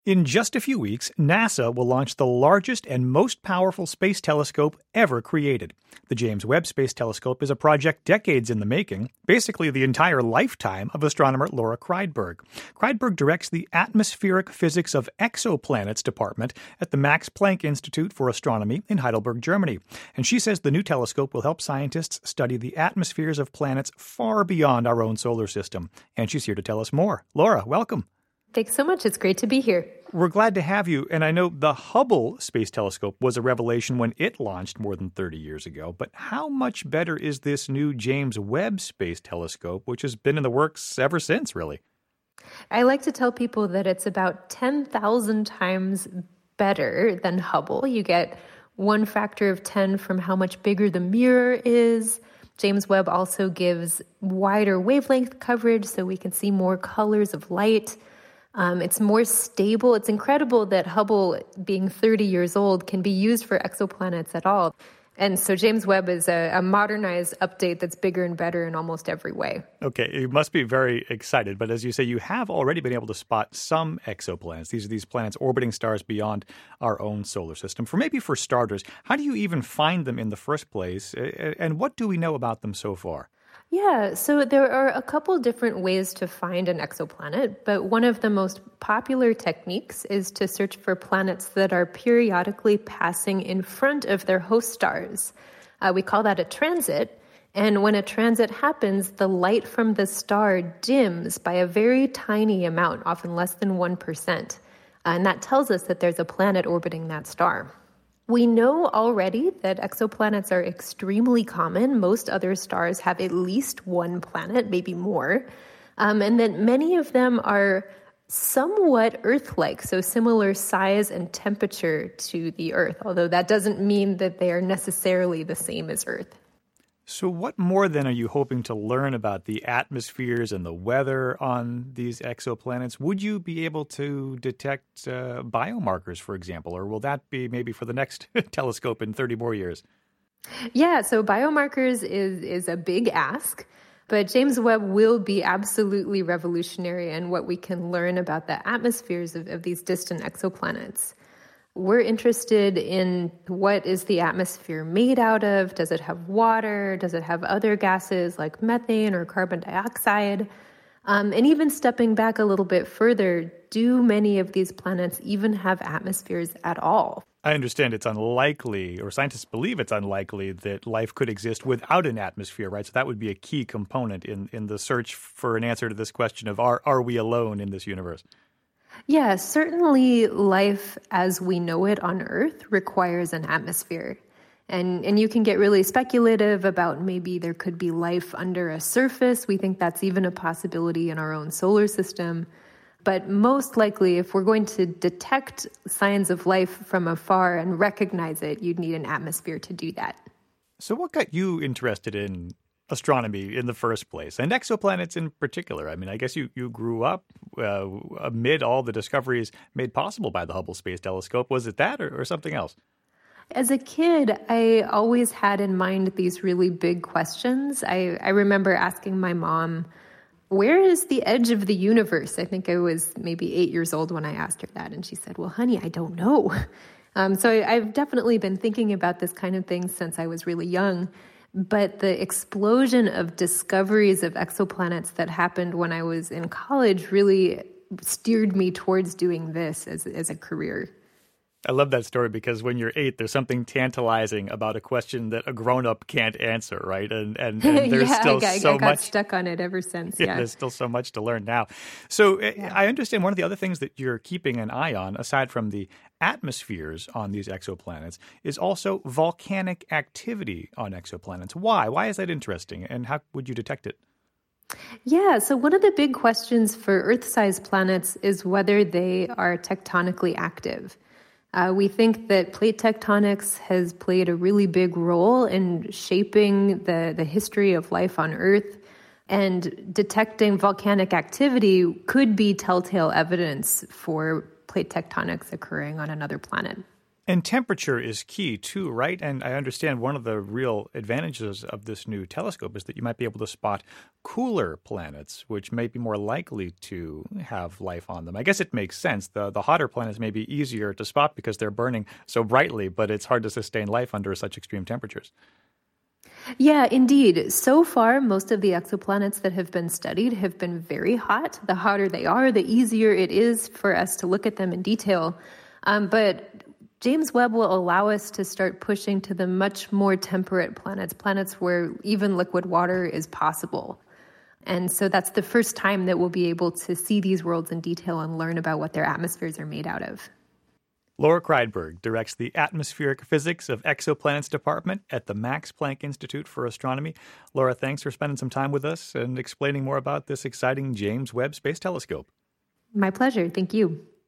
In just a few weeks, NASA will launch the largest and most powerful space telescope ever created. The James Webb Space Telescope is a project decades in the making, basically the entire lifetime of astronomer Laura Kreidberg. Kreidberg directs the Atmospheric Physics of Exoplanets department at the Max Planck Institute for Astronomy in Heidelberg, Germany. And she says the new telescope will help scientists study the atmospheres of planets far beyond our own solar system. And she's here to tell us more. Laura, welcome. Thanks so much. It's great to be here. We're glad to have you. And I know the Hubble Space Telescope was a revelation when it launched more than 30 years ago. But how much better is this new James Webb Space Telescope, which has been in the works ever since, really? I like to tell people that it's about 10,000 times better than Hubble. You get one factor of 10 from how much bigger the mirror is. James Webb also gives wider wavelength coverage so we can see more colors of light. It's more stable. It's incredible that Hubble, being 30 years old, can be used for exoplanets at all. And so James Webb is a modernized update that's bigger and better in almost every way. Okay, you must be very excited. But as you say, you have already been able to spot some exoplanets. These are these planets orbiting stars beyond our own solar system. For starters, how do you even find them in the first place? And what do we know about them so far? Yeah, so there are a couple different ways to find an exoplanet, but one of the most popular techniques is to search for planets that are periodically passing in front of their host stars. We call that a transit, and when a transit happens, the light from the star dims by a very tiny amount, often less than 1%, and that tells us that there's a planet orbiting that star. We know already that exoplanets are extremely common. Most other stars have at least one planet, maybe more, and that many of them are somewhat Earth-like, so similar size and temperature to the Earth, although that doesn't mean that they are necessarily the same as Earth. So what more, then, are you hoping to learn about the atmospheres and the weather on these exoplanets? Would you be able to detect biomarkers, for example, or will that be maybe for the next telescope in 30 more years? Yeah, so biomarkers is a big ask, but James Webb will be absolutely revolutionary in what we can learn about the atmospheres of these distant exoplanets. We're interested in what is the atmosphere made out of? Does it have water? Does it have other gases like methane or carbon dioxide? And even stepping back a little bit further, do many of these planets even have atmospheres at all? I understand it's unlikely, or scientists believe it's unlikely, that life could exist without an atmosphere, right? So that would be a key component in the search for an answer to this question of are we alone in this universe? Yeah, certainly life as we know it on Earth requires an atmosphere. And you can get really speculative about maybe there could be life under a surface. We think that's even a possibility in our own solar system. But most likely, if we're going to detect signs of life from afar and recognize it, you'd need an atmosphere to do that. So what got you interested in astronomy in the first place, and exoplanets in particular? I mean, I guess you grew up amid all the discoveries made possible by the Hubble Space Telescope. Was it that or something else? As a kid, I always had in mind these really big questions. I remember asking my mom, where is the edge of the universe? I think I was maybe 8 years old when I asked her that. And she said, well, honey, I don't know. So I've definitely been thinking about this kind of thing since I was really young. But the explosion of discoveries of exoplanets that happened when I was in college really steered me towards doing this as a career. I love that story because when you're 8, there's something tantalizing about a question that a grown-up can't answer, right? And there's still so much. I got stuck on it ever since, yeah. There's still so much to learn now. So I understand one of the other things that you're keeping an eye on, aside from the atmospheres on these exoplanets, is also volcanic activity on exoplanets. Why? Why is that interesting, and how would you detect it? Yeah, so one of the big questions for Earth-sized planets is whether they are tectonically active. We think that plate tectonics has played a really big role in shaping the history of life on Earth, and detecting volcanic activity could be telltale evidence for plate tectonics occurring on another planet. And temperature is key too, right? And I understand one of the real advantages of this new telescope is that you might be able to spot cooler planets, which may be more likely to have life on them. I guess it makes sense. The hotter planets may be easier to spot because they're burning so brightly, but it's hard to sustain life under such extreme temperatures. Yeah, indeed. So far, most of the exoplanets that have been studied have been very hot. The hotter they are, the easier it is for us to look at them in detail. But James Webb will allow us to start pushing to the much more temperate planets, planets where even liquid water is possible. And so that's the first time that we'll be able to see these worlds in detail and learn about what their atmospheres are made out of. Laura Kreidberg directs the Atmospheric Physics of Exoplanets Department at the Max Planck Institute for Astronomy. Laura, thanks for spending some time with us and explaining more about this exciting James Webb Space Telescope. My pleasure. Thank you.